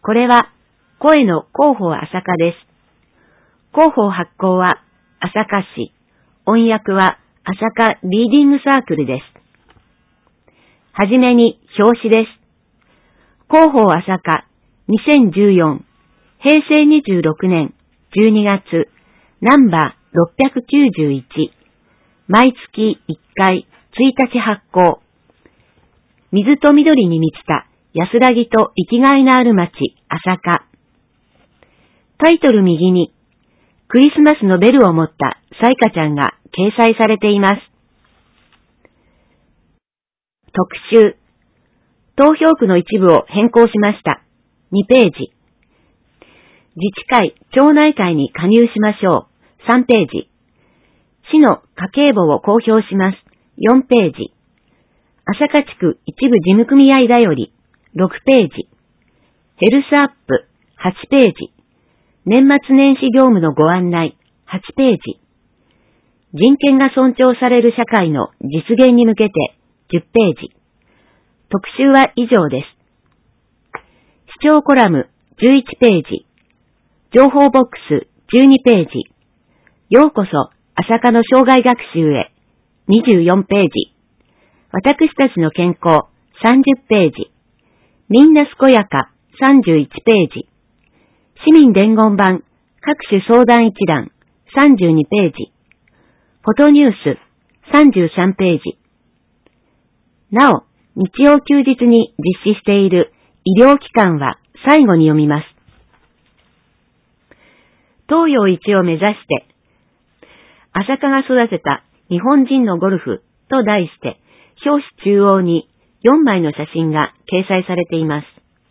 これは声の広報朝霞です。広報発行は朝霞市、音訳は朝霞リーディングサークルです。はじめに表紙です。広報朝霞2014平成26年12月ナンバー691毎月1回1日発行。水と緑に満ちた安らぎと生きがいのある町朝霞。タイトル右にクリスマスのベルを持ったサイカちゃんが掲載されています。特集。投票区の一部を変更しました。2ページ。自治会、町内会に加入しましょう。3ページ。市の家計簿を公表します。4ページ。朝霞地区一部事務組合だより。6ページ。ヘルスアップ。8ページ。年末年始業務のご案内。8ページ。人権が尊重される社会の実現に向けて。10ページ。特集は以上です。視聴コラム11ページ。情報ボックス12ページ。ようこそ朝霞の生涯学習へ24ページ。私たちの健康30ページ。みんな健やか31ページ。市民伝言版各種相談一覧32ページ。フォトニュース33ページ。なお、日曜休日に実施している医療機関は最後に読みます。東洋一を目指して、朝霞が育てた日本人のゴルフと題して、表紙中央に4枚の写真が掲載されています。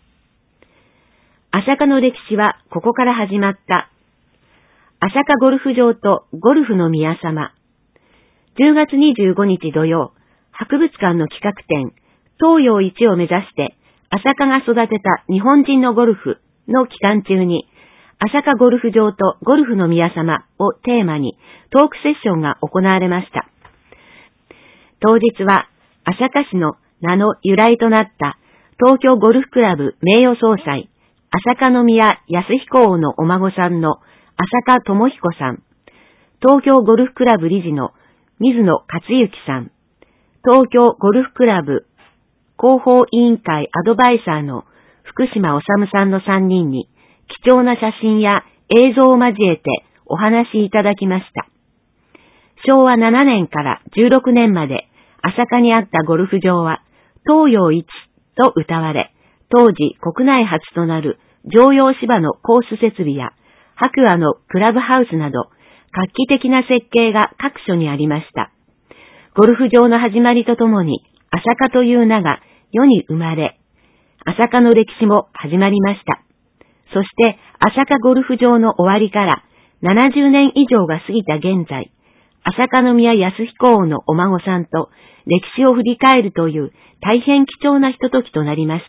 朝霞の歴史はここから始まった。朝霞ゴルフ場とゴルフの宮様。10月25日土曜、博物館の企画展、東洋一を目指して、朝霞が育てた日本人のゴルフの期間中に、朝霞ゴルフ場とゴルフの宮様をテーマにトークセッションが行われました。当日は朝霞市の名の由来となった東京ゴルフクラブ名誉総裁、朝霞宮康彦王のお孫さんの朝霞智彦さん、東京ゴルフクラブ理事の水野克幸さん、東京ゴルフクラブ広報委員会アドバイザーの福島治さんの3人に貴重な写真や映像を交えてお話しいただきました。昭和7年から16年まで朝霞にあったゴルフ場は東洋一と謳われ、当時国内初となる常用芝のコース設備や白亜のクラブハウスなど画期的な設計が各所にありました。ゴルフ場の始まりとともに朝霞という名が世に生まれ、朝霞の歴史も始まりました。そして朝霞ゴルフ場の終わりから70年以上が過ぎた現在、朝霞宮康彦王のお孫さんと歴史を振り返るという大変貴重なひとときとなりました。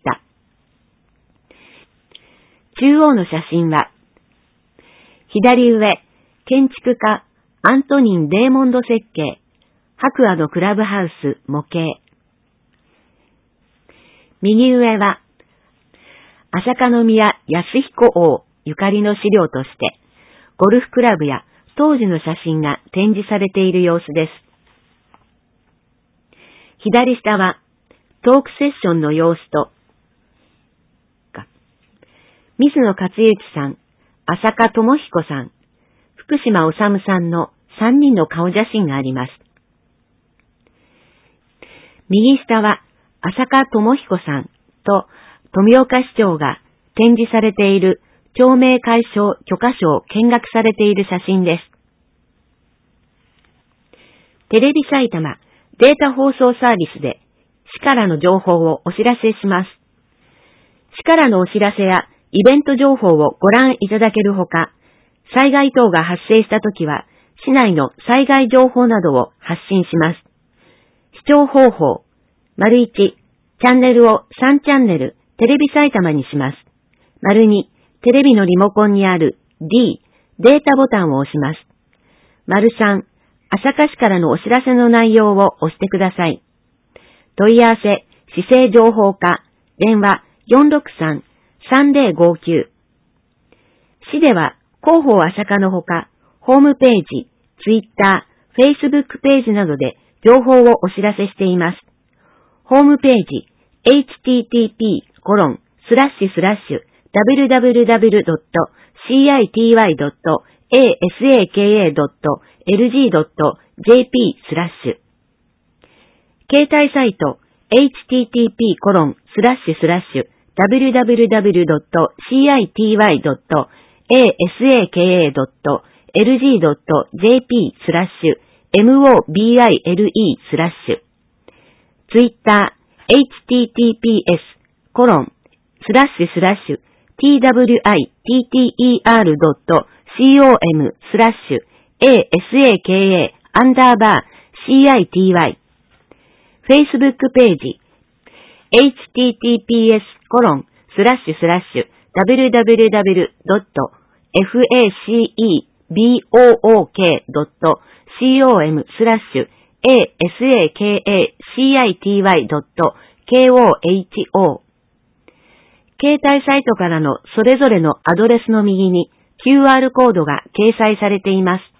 中央の写真は、左上、建築家アントニン・レーモンド設計、白亜のクラブハウス模型。右上は、朝霞宮康彦王ゆかりの資料として、ゴルフクラブや当時の写真が展示されている様子です。左下は、トークセッションの様子と、水野克幸さん、朝霞智彦さん、福島治さんの3人の顔写真があります。右下は、朝霞智彦さんと富岡市長が展示されている町名解消許可書を見学されている写真です。テレビ埼玉データ放送サービスで市からの情報をお知らせします。市からのお知らせやイベント情報をご覧いただけるほか、災害等が発生したときは市内の災害情報などを発信します。視聴方法、①チャンネルを3チャンネルテレビ埼玉にします。②テレビのリモコンにある D データボタンを押します。③朝霞市からのお知らせの内容を押してください。問い合わせ市政情報課電話 3059。市では広報アシャカのほか、ホームページ、ツイッター、Facebook ページなどで情報をお知らせしています。ホームページ、http://www.city.asaka.lg.jp/ 携帯サイト、http://www.city.asaka.lg.jp/mobile/ ツイッター、https://twit.com/asaka_city Facebook ページ https://www.facebook.asakaCity.koho 携帯サイトからのそれぞれのアドレスの右に QR コードが掲載されています。